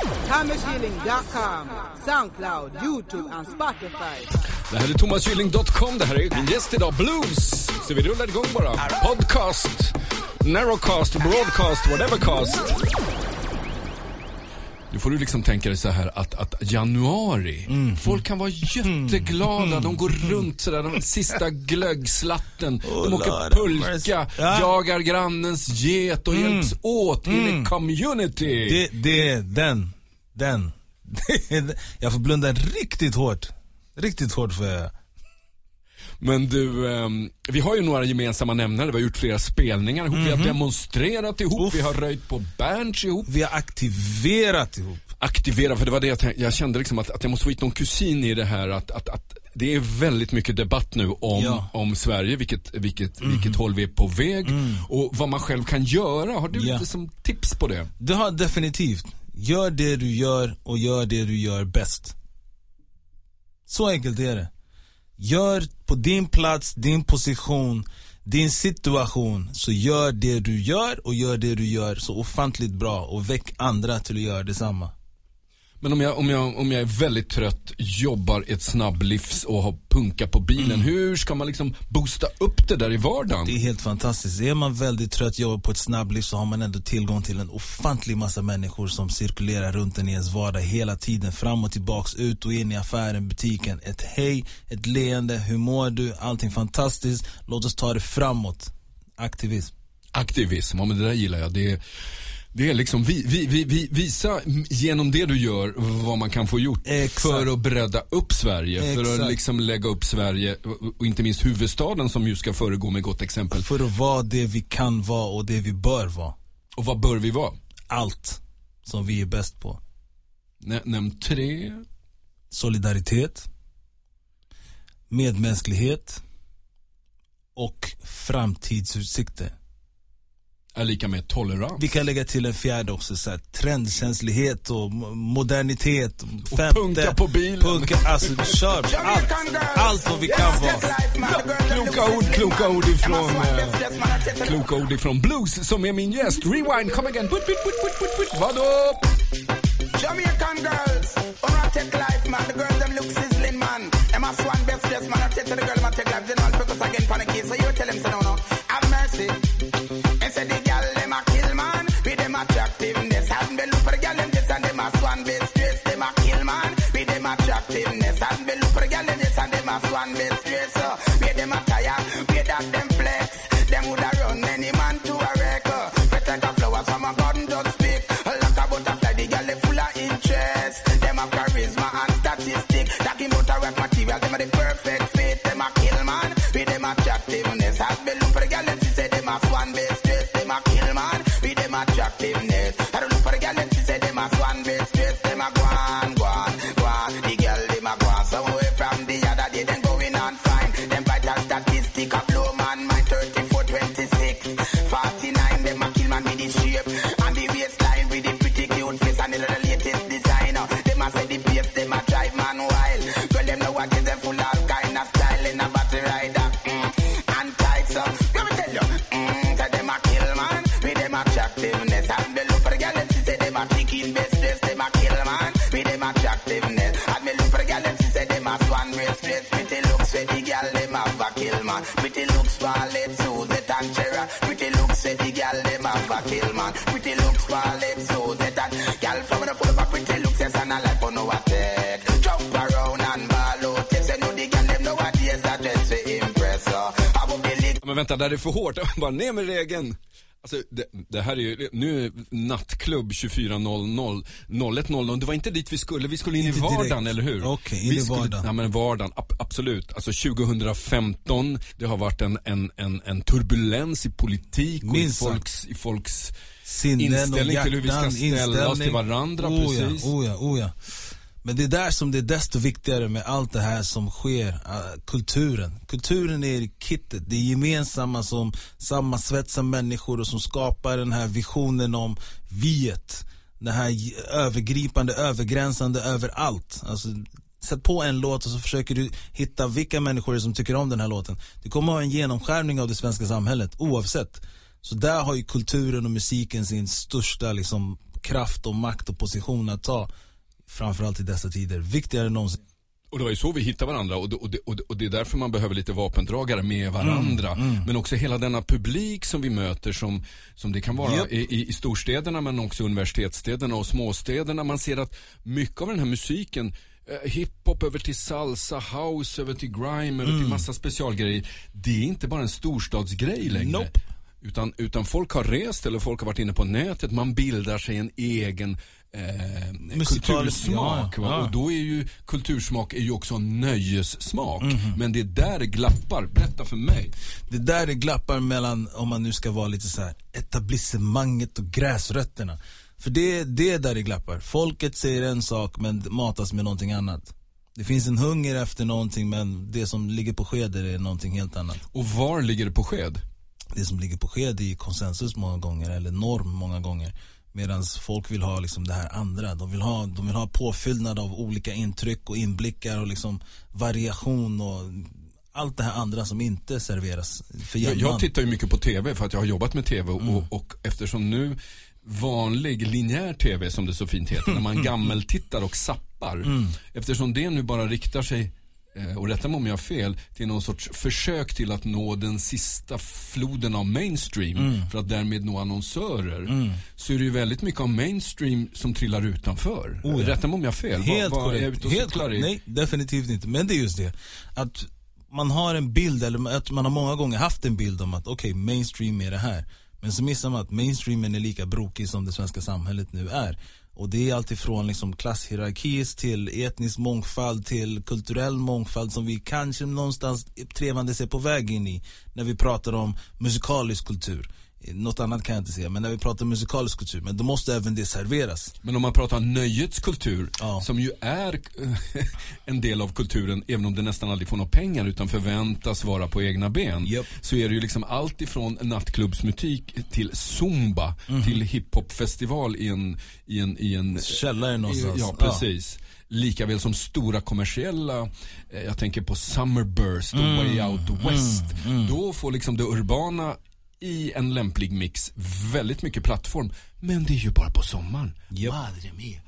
ThomasKilling.com, Soundcloud, YouTube and Spotify. Det här är ThomasKilling.com, det här är min gäst idag, Blues. Så vi rullar igång bara. Podcast, narrowcast, broadcast, whatevercast. Nu får du liksom tänka dig så här att januari, folk kan vara jätteglada, de går runt sådär, de sista glöggslatten, de åker pulka, jagar grannens get och hjälps åt i en community. Den. Jag får blunda riktigt hårt för jag. Men du, vi har ju några gemensamma nämnare. Vi har gjort flera spelningar ihop, vi har demonstrerat ihop, vi har röjt på Berns ihop. Vi har aktiverat ihop. För det var det jag kände liksom att jag måste få hit någon kusin i det här. Att det är väldigt mycket debatt nu om Sverige, vilket håll vi är på väg och vad man själv kan göra. Har du lite som tips på det? Du har definitivt. Gör det du gör och gör det du gör bäst. Så enkelt är det. Gör på din plats, din position, din situation, så gör det du gör och gör det du gör så ofantligt bra och väck andra till att göra detsamma. Men om jag är väldigt trött, jobbar ett snabblivs och har punka på bilen, hur ska man liksom boosta upp det där i vardagen? Det är helt fantastiskt. Är man väldigt trött, jobbar på ett snabblivs, så har man ändå tillgång till en ofantlig massa människor som cirkulerar runt en i ens vardag hela tiden, fram och tillbaks, ut och in i affären, butiken. Ett hej, ett leende, hur mår du? Allting fantastiskt. Låt oss ta det framåt. Aktivism, ja, men det där gillar jag. Det är liksom visa genom det du gör vad man kan få gjort. Exakt. För att bredda upp Sverige. Exakt. För att liksom lägga upp Sverige och inte minst huvudstaden som ju ska föregå med gott exempel. För att vara det vi kan vara och det vi bör vara. Och vad bör vi vara? Allt som vi är bäst på. Nämn 3. Solidaritet, medmänsklighet och framtidsutsikter. Är lika med tolerans. Vi kan lägga till en fjärde också, så här, trendkänslighet och modernitet och punka på bilen. Alltså kör allt vad vi kan vara. Kloka ord ifrån Blues som är min gäst. Rewind, come again. Vadå? Jamaican girls, wanna take life, man. The girls them look sizzling, man. Them a swan best dress, man. I take to the girl, man. Take life. Then I'll focus again for the kids. So you tell them, say no. Have mercy. And say the girl them a kill, man. With them attractiveness. Hadn't been look for the girl them this and them a swan best dress. Them a kill, man. With them attractiveness. Hadn't been look for the girl them this and them a swan best dress. With them attire, with that them flex. Them woulda run any man to a wreck. Fit like a flower from a garden just speak. Like a butterfly, the girl they full of interest. Them have charisma and statistics. Talking about a rap material, them are the perfect fit. Them a kill, man. With them attractiveness. Had been look for the girl, she say them a swan best dress. Them a kill, man. With them attractiveness. Had look for the girl, she say them a swan best dress. Them a go on. The girl them a go on. Some way from the other day, them going on fine. Them vital statistic a blow, man. Mine 34, 26, 49. Them a kill, man, with the shape and the waistline with the pretty cute face and the latest designer. Them a say the pace, them a drive man wild. Girl, them know what is them full of kind of style in a battle rider. And tight, so let me tell you, say them a kill, man, with them attractiveness. And me look for the girl, and she say them a chicken best dress. Them a kill, man, with them attractiveness. And me look for the girl, and she say them a swan best dress. Pretty looks for the girl, them have a kill, man. Pretty looks for let's Suzette and Chera. Pretty looks for the girl, them have a kill, man. Pretty looks for let's Suzette and girl from the full of a pretty looks, yes, and a life for no attack. Jump around and ball out, yes, you know the girl, them know what is that dress for impress. Men vänta, där är för hårt. Bara ner med regeln. Alltså, det här är ju, nu är nattklubb 24.00, 01.00. Det var inte dit vi skulle in i vardagen, eller hur? Okej, in i vardagen. Ja, men vardagen, absolut. Alltså 2015, det har varit en turbulens i politik och i folks inställning till hur vi ska ställa oss till varandra. Precis. Ja. Men det är där som det är desto viktigare med allt det här som sker. Kulturen är i kittet. Det är gemensamma som sammansvetsar människor och som skapar den här visionen om viet. Det här övergripande, övergränsande över allt. Alltså, sätt på en låt och så försöker du hitta vilka människor som tycker om den här låten. Det kommer att ha en genomskärning av det svenska samhället, oavsett. Så där har ju kulturen och musiken sin största liksom kraft och makt och position att ta, framförallt i dessa tider, viktigare än någonsin. Och det var ju så vi hittade varandra och det är därför man behöver lite vapendragare med varandra. Men också hela denna publik som vi möter som det kan vara i storstäderna, men också universitetsstäderna och småstäderna. Man ser att mycket av den här musiken, hiphop över till salsa, house över till grime, över till massa specialgrejer, det är inte bara en storstadsgrej längre. Nope. Utan folk har rest eller folk har varit inne på nätet, man bildar sig en egen kultursmak. Ja. Och då är ju kultursmak är ju också nöjessmak. Men det där glappar, berätta för mig. Det där är glappar mellan, om man nu ska vara lite så här, etablissemanget och gräsrötterna. För det är där det glappar. Folket säger en sak men matas med någonting annat. Det finns en hunger efter någonting, men det som ligger på sked är någonting helt annat. Och var ligger det på sked? Det som ligger på sked är konsensus många gånger, eller norm många gånger. Medan folk vill ha liksom det här andra. De vill ha påfyllnad av olika intryck och inblickar och liksom variation och allt det här andra som inte serveras för jämnan. Jag tittar ju mycket på tv för att jag har jobbat med tv och eftersom nu vanlig linjär tv, som det så fint heter, när man gammeltittar och zappar, eftersom det nu bara riktar sig, och rätta mig om jag har fel, till någon sorts försök till att nå den sista floden av mainstream för att därmed nå annonsörer, så är det ju väldigt mycket av mainstream som trillar utanför. Rätta mig om jag har fel. Helt korrekt. Nej, definitivt inte. Men det är just det att man har en bild, eller att man har många gånger haft en bild om att okej, mainstream är det här. Men så missar man att mainstreamen är lika brokig som det svenska samhället nu är. Och det är allt ifrån liksom klasshierarkis till etnisk mångfald till kulturell mångfald som vi kanske någonstans trevande ser på väg in i när vi pratar om musikalisk kultur. Något annat kan jag inte säga, men när vi pratar musikalisk kultur, men då måste även det serveras. Men om man pratar nöjets kultur, som ju är en del av kulturen, även om det nästan aldrig får några pengar utan förväntas vara på egna ben, så är det ju liksom allt ifrån nattklubbsmusik till zumba till hiphopfestival i en källare någonstans. Ja, precis. Lika väl som stora kommersiella, jag tänker på Summerburst och Way Out West. Då får liksom det urbana i en lämplig mix väldigt mycket plattform, men det är ju bara på sommaren. Madre mia.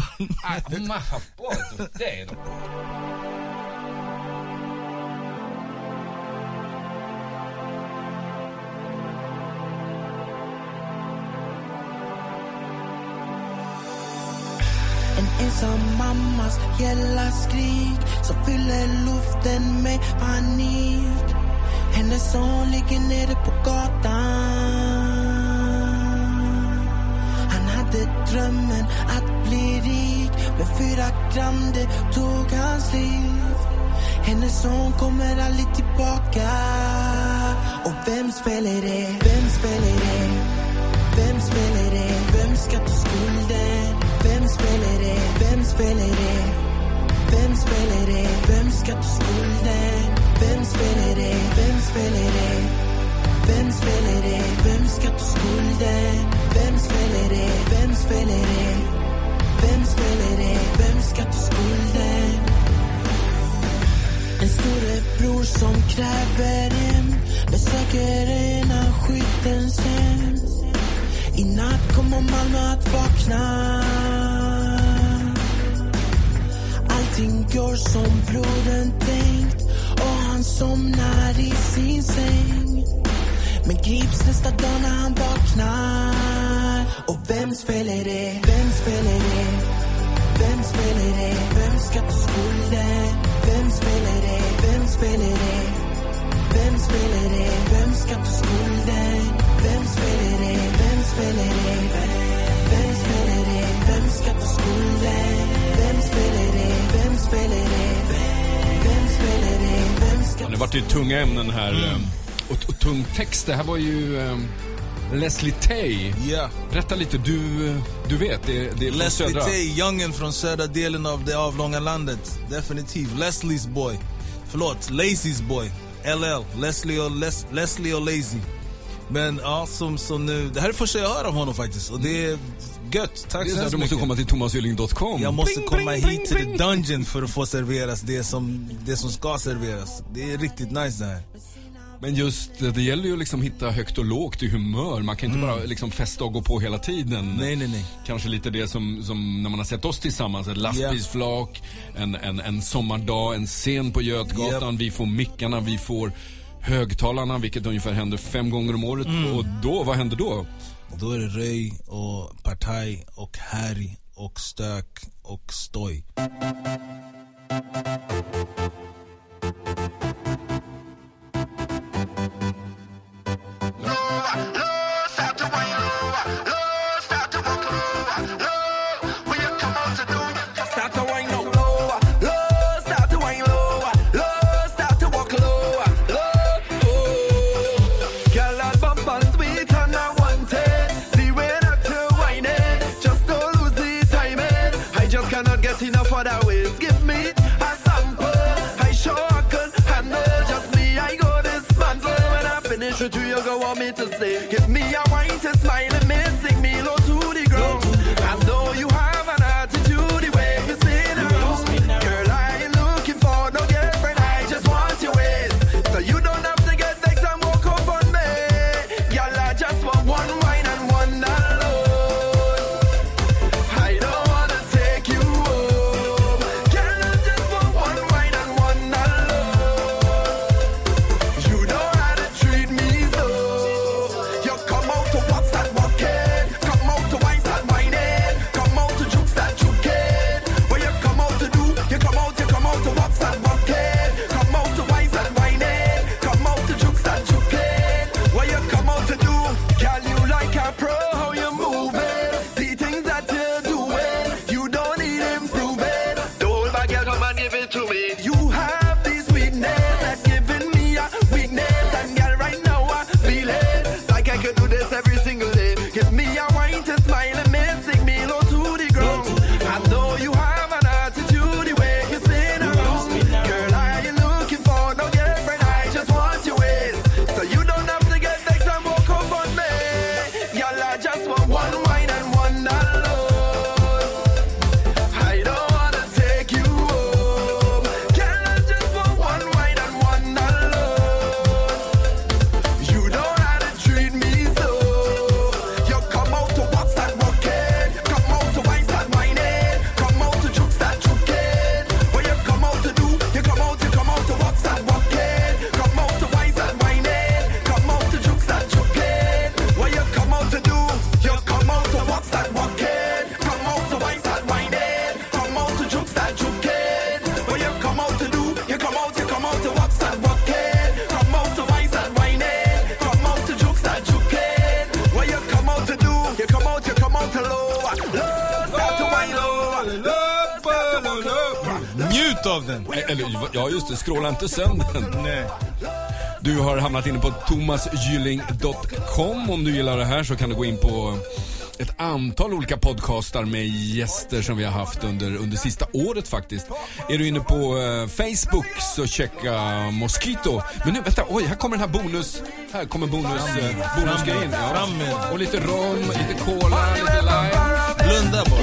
En ensam mammas gälla skrik som fyller luften med panik. Hennes son ligger nere på gatan. Han hade drömmen att bli rik, men 4 gram det tog hans liv. Hennes son kommer aldrig tillbaka. Och vems fel är det? Vems fel är det? Vems fel är det? Vem ska ta skulden? Vems fel är det? Vems fel är det? Vems fel är det? Vem ska ta skulden? Vems fel är det? Vems fel är det? Vems fel är det? Vem ska ta skulden? Vems fel är det? Vems fel är det? Vems fel är det? Vem ska ta skulden? En storebror som kräver en, besöker en av skyttens hem. I natt kommer Malmö att vakna. Allting går som brodern tänkt och han somnar i sin säng. Men grips nästa dag när han vaknar. Och vems fel är det? Vems fel är det? Vems fel är det? Vem ska ta skulden? Vems fel är det? Vems fel är det? Vems fel är det? Vem ska ta skulden? Vems fel är det? Vems fel är det? Vems fel är det? Vem ska ta skulden? Vems fel är det? Vems fel är det? Vems fel är det? Vem ska ta skulden? Det var ju tunga ämnen här och tung text. Det här var ju Leslie Tay. Ja. Berätta lite, du vet det är från Leslie södra. Tay, youngen från södra delen av det avlånga landet. Definitivt Leslie's boy. Förlåt, Lazy's boy. LL, Leslie och Lazy. Men ja, som nu, det här är första jag hör av honom faktiskt. Och det är gött, tack så mycket. Du måste komma till thomasylling.com. Jag måste komma hit till the dungeon för att få serveras det som ska serveras. Det är riktigt nice det här. Men just det gäller ju liksom hitta högt och lågt i humör. Man kan inte bara liksom festa och gå på hela tiden. Nej. Kanske lite det som när man har sett oss tillsammans. Ett lastbilsflak, en sommardag, en scen på Götgatan. Vi får mickarna, vi får högtalarna, vilket ungefär händer 5 gånger om året. Och då, vad händer då? Då är det röj och partaj och härj och stök och stoj. Enough other ways, give me a sample. I sure I can handle. Just me, I go dismantle. When I finish with you, you go want me to stay. Give me a wine to smile and me, sing me low to the ground. I know you have an attitude the way you spin around. Girl, I ain't looking for no girlfriend. I just want your ways, so you don't have to get vexed and walk up on me. Girl, I just want one wine and one alone. I don't wanna take you. Njut av den. Eller, ja just det, scrolla inte sönder den. Nej. Du har hamnat inne på thomasgylling.com. Om du gillar det här så kan du gå in på ett antal olika podcastar med gäster som vi har haft under sista året faktiskt. Är du inne på Facebook så checka Mosquito. Men nu, vänta, oj, här kommer den här bonus. Här kommer bonusgrejen. Ja. Och lite rom, lite cola, lite lime. Blunda på.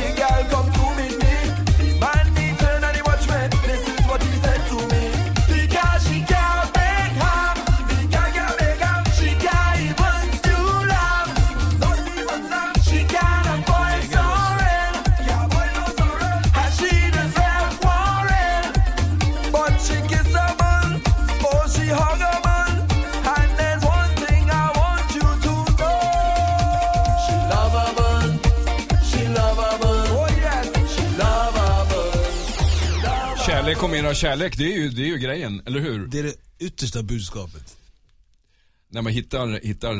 Kärlek och mera kärlek, det är ju grejen, eller hur? Det är det yttersta budskapet. När man hittar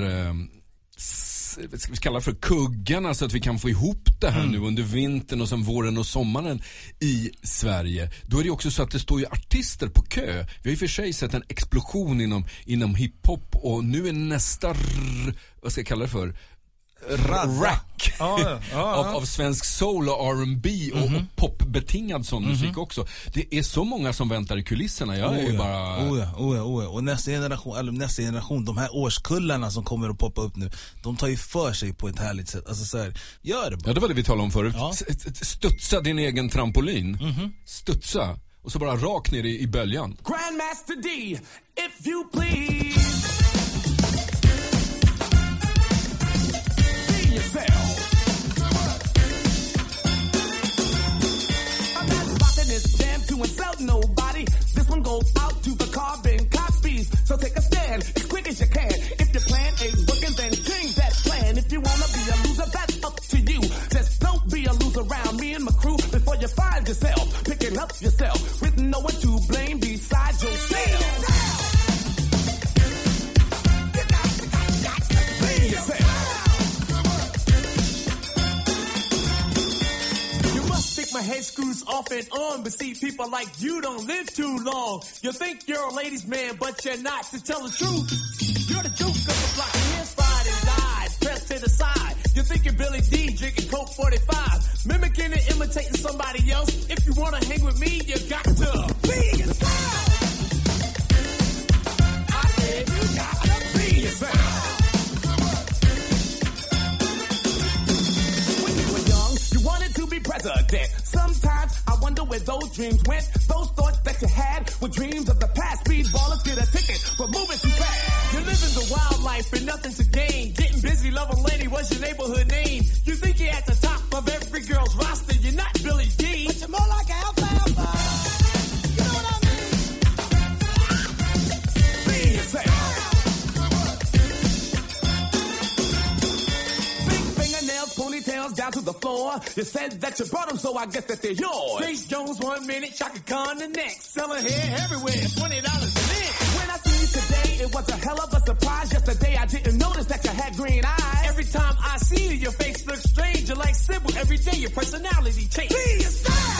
ska vi kalla för kuggarna så att vi kan få ihop det här nu under vintern och sen våren och sommaren i Sverige. Då är det också så att det står ju artister på kö. Vi har ju för sig sett en explosion inom hiphop och nu är nästa vad ska jag kalla det för? Rack av svensk soul och R&B och popbetingad sån musik också. Det är så många som väntar i kulisserna. Jag är bara... Och nästa generation, de här årskullarna som kommer att poppa upp nu, de tar ju för sig på ett härligt sätt. Alltså så här, gör det bara. Ja, det var det vi talade om förut. Studsa din egen trampolin. Studsa. Och så bara rakt ner i böljan. Grandmaster D, if you please. my crew before you find yourself picking up yourself with no one to blame besides yourself. Be yourself. You must think my head screws off and on, but see, people like you don't live too long. You think you're a ladies' man, but you're not. To tell the truth, you're the Duke of the block. Here's fried and died, pressed to the side. You're thinking Billy D, drinking Coke 45, mimicking and imitating somebody else. If you wanna hang with me, you got to be yourself. I said you gotta be yourself. When you were young, you wanted to be president. Sometimes I wonder where those dreams went. Those thoughts that you had were dreams of the past. Speedballers get a ticket for moving too fast. You're living the wild life and nothing to gain. Getting busy, loving lady, what's your neighborhood name? You think you're at the top of every girl's roster. You're not Billy D, but you're more like Alfalfa. You know what I mean? Be yourself. Big fingernails, ponytails down to the floor. You said that you brought them, so I guess that they're yours. Grace Jones 1 minute, Chaka Khan the next. Selling hair everywhere, $20 an inch. When I see you today, it was a hell of a surprise. Yesterday I didn't notice that you had green eyes. Every time I see you, your face looks strange. You're like Sybil. Every day your personality changes. Be yourself.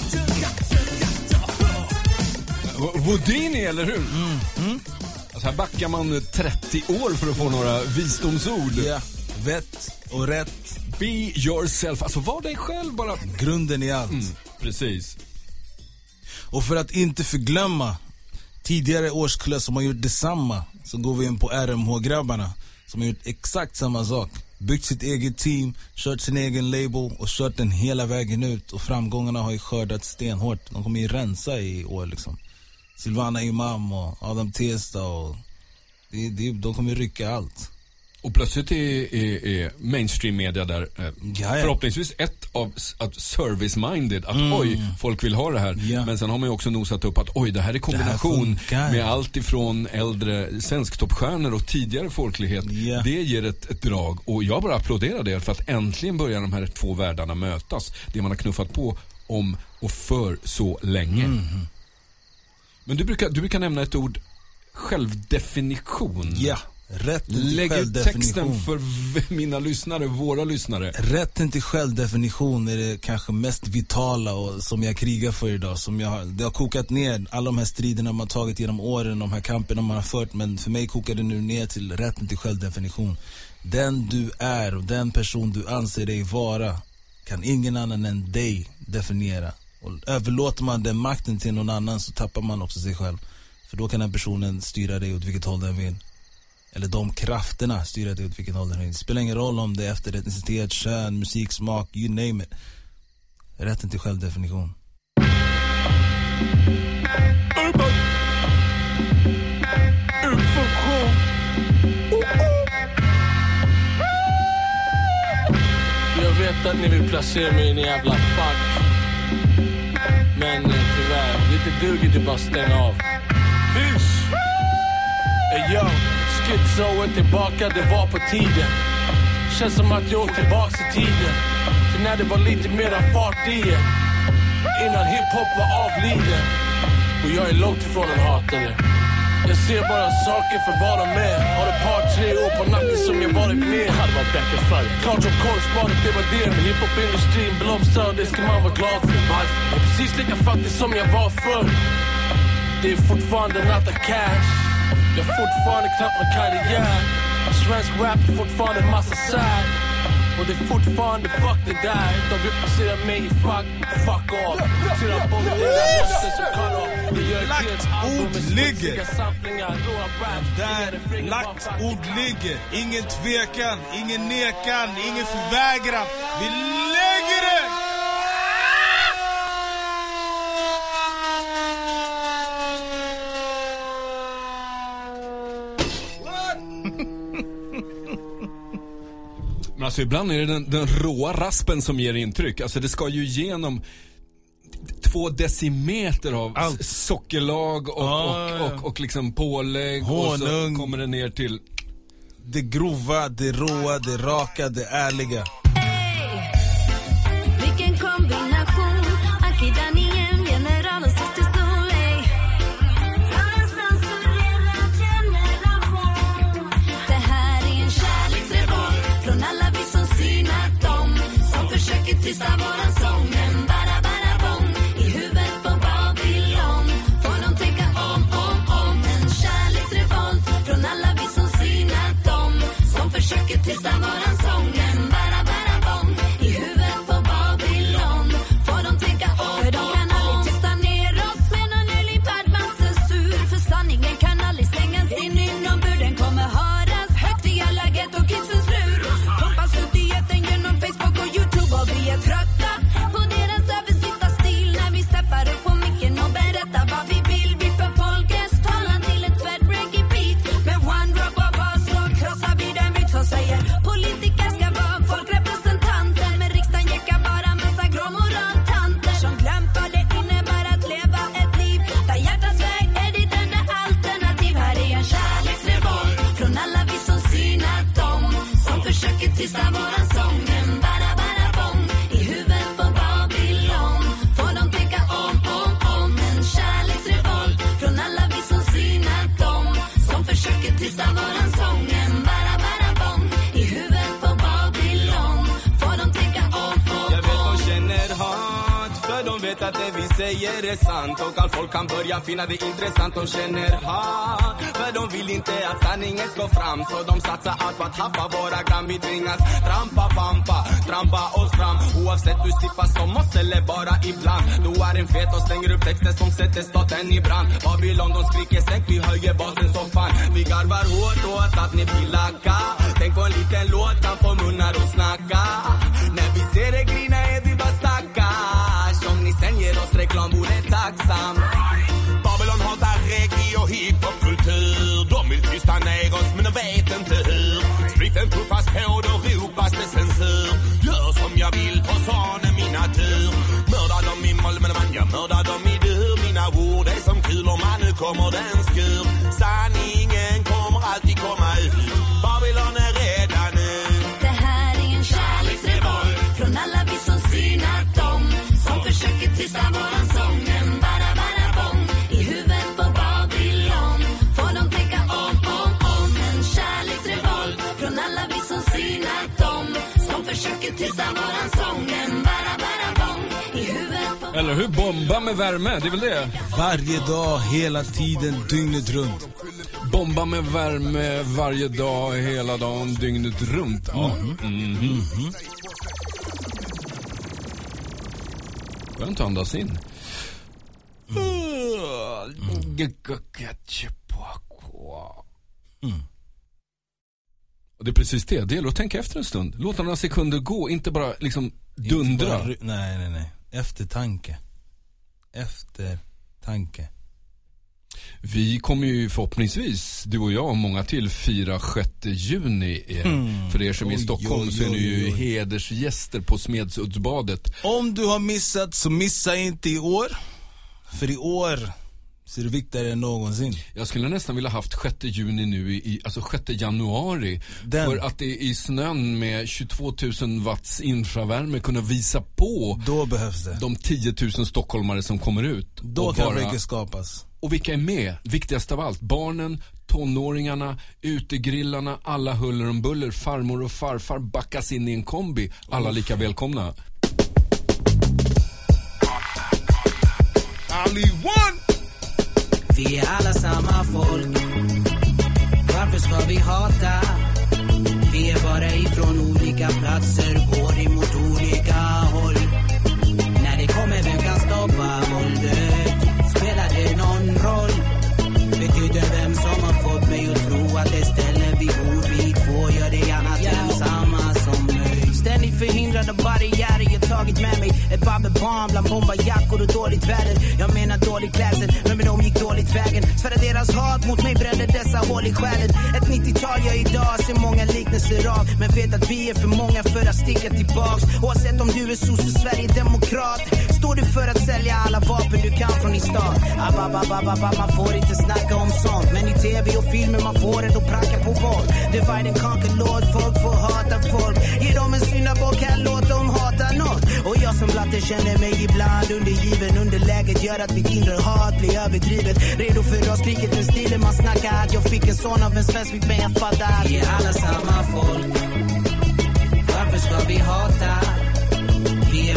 Houdini, eller hur? Alltså här backar man 30 år för att få några visdomsord. Ja, vett och rätt. Be yourself, alltså var dig själv bara. Grunden i allt. Precis. Och för att inte förglömma tidigare årskullar som har gjort detsamma, så går vi in på RMH-grabbarna som har gjort exakt samma sak. Byggt sitt eget team, kört sin egen label och kört den hela vägen ut. Och framgångarna har ju skördat stenhårt. De kommer ju rensa i år liksom. Silvana Imam och Adam Testa och de kommer ju rycka allt. Och plötsligt är mainstream media där förhoppningsvis ett av att service-minded, att oj, folk vill ha det här. Ja. Men sen har man ju också nosat upp att oj, det här är kombination med allt ifrån äldre svensktoppstjärnor och tidigare folklighet. Ja. Det ger ett drag. Och jag bara applåderar det, för att äntligen börjar de här två världarna mötas. Det man har knuffat på om och för så länge. Men du brukar nämna ett ord, självdefinition. Ja. Lägg ut texten för mina lyssnare, våra lyssnare. Rätten till självdefinition är det kanske mest vitala och som jag krigar för idag. Det har kokat ner alla de här striderna man tagit genom åren, de här kamperna man har fört. Men för mig kokar det nu ner till rätten till självdefinition. Den du är och den person du anser dig vara kan ingen annan än dig definiera. Och överlåter man den makten till någon annan, så tappar man också sig själv. För då kan den personen styra dig åt vilket håll den vill. Eller de krafterna styra dig åt vilket håll den vill. Det spelar ingen roll om det är efter etnicitet, kön, musiksmak, you name it. Rätten till självdefinition. Jag vet att ni vill placera mig i en jävla fuck. Men tyvärr, det duger det bara stänga av. Hysch! Hey yo, Schizo är tillbaka, det var på tiden. Känns som att jag åker tillbaka i tiden. Till när det var lite mera fart i er. Innan hiphop var avliden. Och jag är långt ifrån en hatare. Jag ser bara saker för vad de är. Har ett par, 3 år på natten som jag varit med. Det hade varit bättre förr. Klart som konstbadet, det var det. Men hiphop-industrin blomstrar och det ska man vara glad för. Varför? Jag är precis lika fattig som jag var förr. Det är fortfarande natta cash. Jag har fortfarande knappt med karriär. Svensk rap är fortfarande massa sad. Och det är fortfarande fuck det där. De vill placera mig i fuck off. Till att både det som cut off. Lagt ord ligger. Där lagt ord ligger. Ingen tvekan, ingen nekan, ingen förvägran. Vi lägger det! Men alltså ibland är det den råa raspen som ger intryck. Alltså det ska ju igenom 2 decimeter av allt. Sockerlag och liksom pålägg. Honung. Och så kommer det ner till det grova, det råa, det raka, det ärliga. Hey, vilken kombination. tysta våran sång. En bara bong i huvudet på Babylon. Får de tänka om. En kärleksrevolt från alla vi som synat dem, som försöker tysta våran sång. En bara bong i huvudet på Babylon. Får de tänka om. För de kan aldrig tysta ner oss med någon ölipad massesur. För sanningen kan aldrig slängas in inom burden. Kommer höras högt i alla gett och kidsens lur. Pumpas ut i jätten genom Facebook och YouTube. Och vi är trötta på deras översitta stil. När vi steppar upp på micken och berättar vad vi vill. Vi för folkets talan till ett fett reggae beat. Med one drop of us så krossar vi den myt som säger politiker ska vara folkrepresentanter. Men riksdagen jäckar bara massa gråmoraltanter som glömt vad det innebär att leva ett liv där hjärtats väg är ditt enda alternativ. Här är en kärleksrevolt från alla vi som synat dem, som försöker tysta våran sång. En bara bong i huvudet på Babylon. Får de tänka om. En kärleksrevolt från alla vi som synat dem, som försöker tysta våran sång. En bara bong i huvudet på Babylon. Får de tänka om. Jag vet de känner hat, för de vet att det vi säger är sant. Och allt folk kan börja finna det intressant. De känner hat, för de vill inte att sanningen ska fram. Så de satsar allt på att haffa våra gram. Vi tvingas trampa oss fram. Oavsett du slipper som oss eller bara ibland. Du är en fet och slänger upp texter som sätter staten i brand. Babylon de skriker sänk, vi höjer basen som fan. Vi garvar hårt åt att ni blir lacka. Tänk på en liten låt kan få munnar och snacka. När vi ser det grina är vi bara stackars. Om ni sen ger oss reklam vore tacksam. Babylon hatar reggae och hiphopkultur. De vill tysta ner oss men de vet inte hur. Spriten puffas på, då ropas det censur. Gör som jag vill, för sån är min natur. Mördar dem i mål men jag mördar dem i dur. Mina ord är som kulor, man nu kommer den skur. Sanningen kommer alltid komma ut. Babylon är redan nu. Det här är en kärleksrevolt från alla vi som synat dem, som försöker tysta våran sång. En bara bong i huvudet på Babylon. Får de tänka om. En kärleksrevolt från alla vi som synat dem, som försöker tysta våran sång. En bara bong i huvudet på. Eller hur? Bomba med värme, det är väl det? Varje dag, hela tiden, dygnet runt. Bomba med värme varje dag, hela dagen, dygnet runt. Ja. Skönt att andas in. Och det är precis det. Det gäller att tänka efter en stund. Låta några sekunder gå, inte bara liksom dundra. Nej. Eftertanke. Vi kommer ju förhoppningsvis, du och jag och många till, 4-6 juni för er som är i Stockholm så är ni ju hedersgäster på Smedsuddsbadet. Om du har missat så missa inte i år. För i år så är det viktigare än någonsin. Jag skulle nästan vilja haft 6 juni nu, alltså 6 januari. För att det är i snön med 22 000 watts infravärme kunna visa på. Då behövs det. De 10 000 stockholmare som kommer ut. Då kan mycket skapas. Och vilka är med? Viktigast av allt, barnen, tonåringarna, utegrillarna, alla huller om buller, farmor och farfar backas in i en kombi. Alla lika välkomna. Only one. Vi är alla samma folk. Varför ska vi hata? Vi är bara ifrån olika platser, går emot olika håll. När det kommer, vem kan stoppa våldet? Spelar det någon roll? Betyder vem som har fått mig att tro att det ställer vi bor vi två gör det annat än samma som mig. Ständigt förhindrad av barriärer jag tagit med mig. Ett barn bland bombarjackor och dåligt väder. Jag menar dålig klädsel, men de gick dåligt vägen. För att deras hat mot mig brände dessa hål i själen. Ett 90-tal jag idag ser många liknelser av. Men vet att vi är för många för att sticka tillbaks. Oavsett om du är sosse, Sverigedemokrat. Står du för att sälja alla vapen du kan från din stad? Man får inte snacka om sånt. Men i tv och filmer man får ändå pranka på våld. Divide and conquer, lord, folk får hata folk. Ge dem en syndabock här, låt dem hata något. Och jag som blatte känner mig ibland undergiven. Underläget gör att mitt inre hat blir överdrivet. Redo för raskriget, den stilen man snackar att jag fick en sån av en svensk, men jag fattar. Vi är alla samma folk. Varför ska vi hata? Vi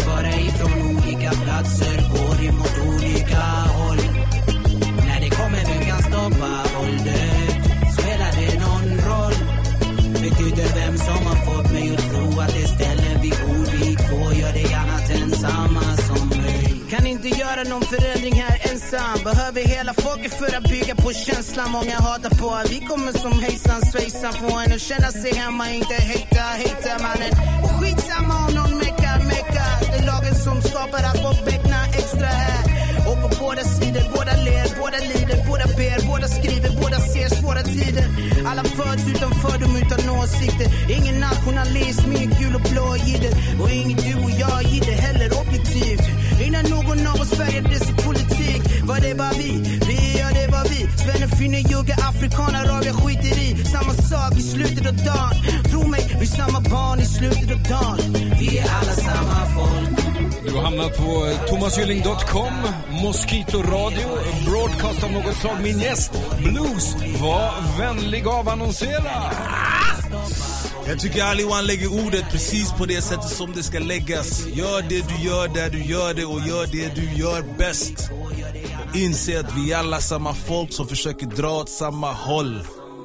inte göra någon förändring här ensam. Behöver hela folket för att bygga på känslan. Många hatar på att vi kommer som hejsan svejsan. Få en att känna sig hemma, inte hejta mannen. Och skitsamma om någon mecka. Det är lagen som skapar att få beckna extra här. Och på båda sidor, båda ler, båda lider, båda ber, båda skriver, båda ser svåra tider. Alla föds utanför dem utan åsikter. Ingen nationalism, ingen gul och blå jidder. Och ingen du och jag jidder heller objektivt. Innan någon av oss färgades i politik. Var det bara vi gör det var vi. Svenne, finne, jugga, afrikaner, arabier skiter i. Samma sak i slutet av dagen. Tro mig, vi är samma barn i slutet av dagen. Vi är alla samma folk. Du har hamnat på thomasgylling.com, Mosquito Radio, broadcast av något slag. Min gäst, Blues, var vänlig av annonsera. Jag tycker Aliwan lägger ordet precis på det sättet som det ska läggas. Gör det du gör där du gör det och gör det du gör bäst. Inse att vi är alla samma folk som försöker dra åt samma håll.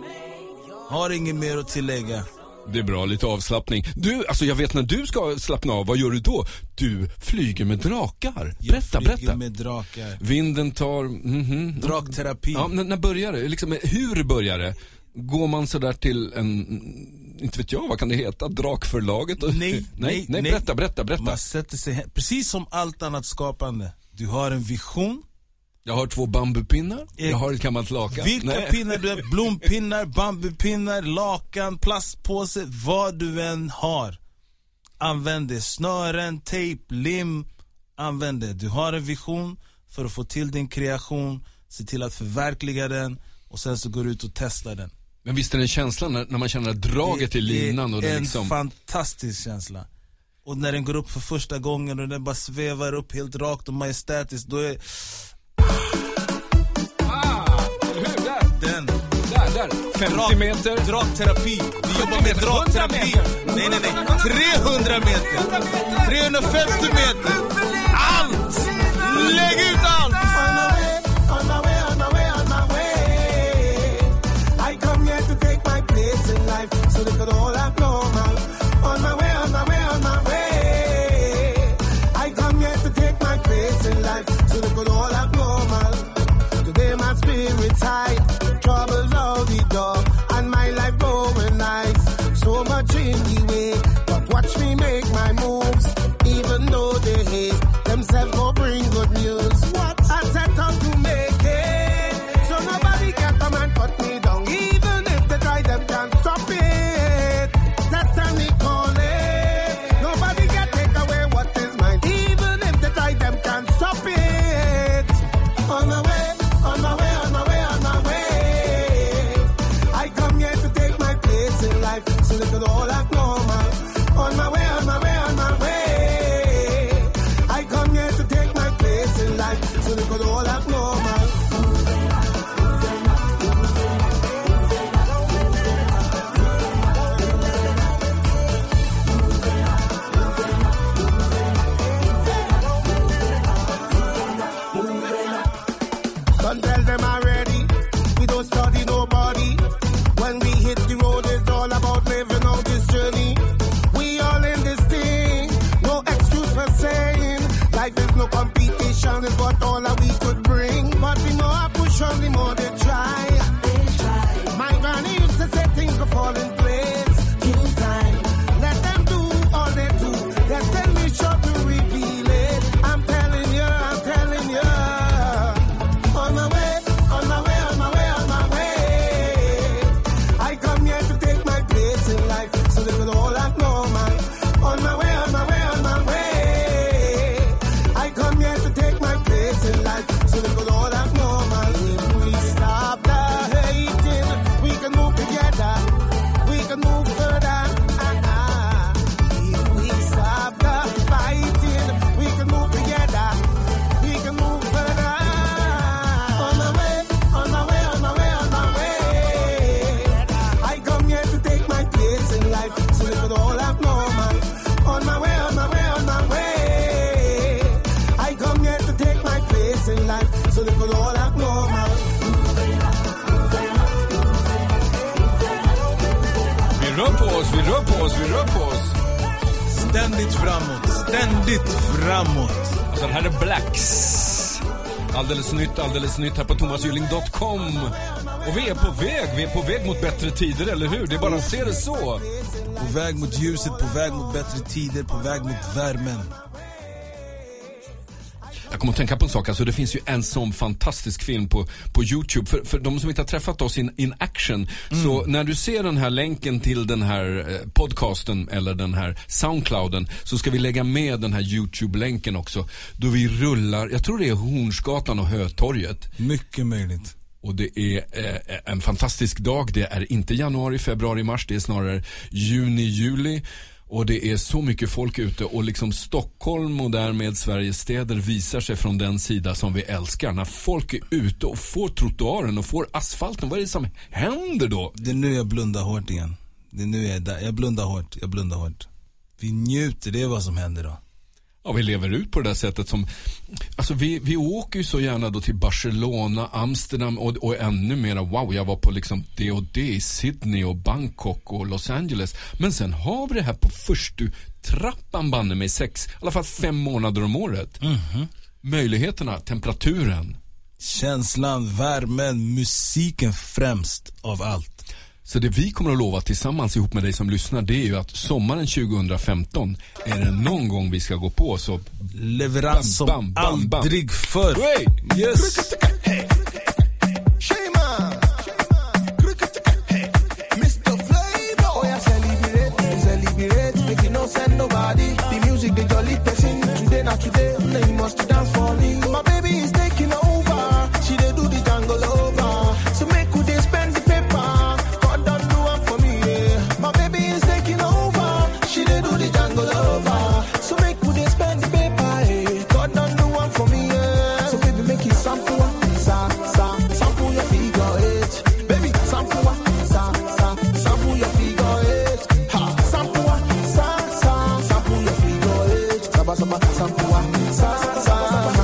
Har inget mer att tillägga. Det är bra, lite avslappning. Du, alltså jag vet när du ska slappna av, vad gör du då? Du flyger med drakar. Berätta. Jag flyger med drakar. Vinden tar... Drakterapi. Ja, när börjar det? Liksom, hur börjar det? Går man så där till en... Inte vet jag, vad kan det heta? Drakförlaget? Nej, berätta. Man sätter sig precis som allt annat skapande. Du har en vision. Jag har 2 bambupinnar. Jag har ett gammalt lakan. Vilka pinnar du har? Blompinnar, bambupinnar, lakan, plastpåse, vad du än har. Använd det. Snören, tejp, lim. Använd det. Du har en vision för att få till din kreation. Se till att förverkliga den. Och sen så går du ut och testar den. Men visst är det en känsla när man känner att draget i linan och det är liksom... en fantastisk känsla. Och när den går upp för första gången och den bara svävar upp helt rakt och majestätiskt, då är... Där. 50 meter. Drakterapi. Vi jobbar med drakterapi. Nej. 300 meter. 350 meter. Allt! Lägg ut allt! On my way. I come here to take my place in life so they could all act normal. On my way. I come here to take my place in life so they could all act normal. Today my spirit's high. Troubles all the door, and my life going nice. So much in the way, but watch me make my moves. Even though they hate themselves, go bring good news. What I set out to make it, so nobody can come and put me down. Even if they try, them can't stop it. That's time me call it. Nobody can take away what is mine. Even if they try, them can't stop it. On my way. So they could all act normal. On my way. I come here to take my place in life. So they could all act normal. Don't tell them already. We don't study nobody. When we hit the road, it's all about living out this journey. We all in this thing, no excuse for saying life is no competition, is what all that we could bring. But we know I push on the more they try. My granny used to say things will fall in place in time. Let them do all they do. Let them be sure to reveal it. I'm telling you. On my way. I come here to take my place in life so they could all act normal. On my way. I come here to take my place in life so they could all act normal. If we stop the hating, we can move together. We can move further. If we stop the fighting, we can move together. We can move further. On my way. I come here to take my place in life so they could all act normal. On my way. I come here to take my place in life so they could all act normal. Vi rör på oss. Ständigt framåt. Så här är Blacks. Alldeles nytt här på thomasgylling.com. Och vi är på väg mot bättre tider, eller hur? Det är bara att se det så. På väg mot ljuset, på väg mot bättre tider, på väg mot värmen. Jag kommer att tänka på en sak, alltså det finns ju en sån fantastisk film på YouTube för de som inte har träffat oss in action. Så när du ser den här länken till den här podcasten eller den här Soundclouden, så ska vi lägga med den här YouTube-länken också. Då vi rullar, jag tror det är Hornsgatan och Hötorget. Mycket möjligt. Och det är en fantastisk dag. Det är inte januari, februari, mars, det är snarare juni, juli. Och det är så mycket folk ute, och liksom Stockholm och därmed Sveriges städer visar sig från den sida som vi älskar. När folk är ute och får trottoaren och får asfalten, vad är det som händer då? Det är nu jag blundar hårt igen. Det är nu jag är där. Jag blundar hårt. Vi njuter, det är vad som händer då. Ja, vi lever ut på det där sättet som... Alltså vi åker ju så gärna då till Barcelona, Amsterdam och ännu mera. Wow, jag var på liksom det och det i Sydney och Bangkok och Los Angeles. Men sen har vi det här på första trappan banne med 6, i alla fall 5 månader om året. Möjligheterna, temperaturen. Känslan, värmen, musiken främst av allt. Så det vi kommer att lova tillsammans ihop med dig som lyssnar, det är ju att sommaren 2015 är det någon gång vi ska gå på, så leverans som aldrig förr. Yes. Mr. Flavor, oh, I celebrate, make you no send nobody. The music, the jolly person, today not today, now you must dance for me. My baby is taking over, she dey do the jungle over, so make you dey spend the paper. She dey do the jungle over, so make we dey spend the paper. Eh. God done do one for me, yeah. So baby make it sample, sample your figure eight. Baby sample, sample your figure eight. Ha, sample, sample your figure eight. Sample,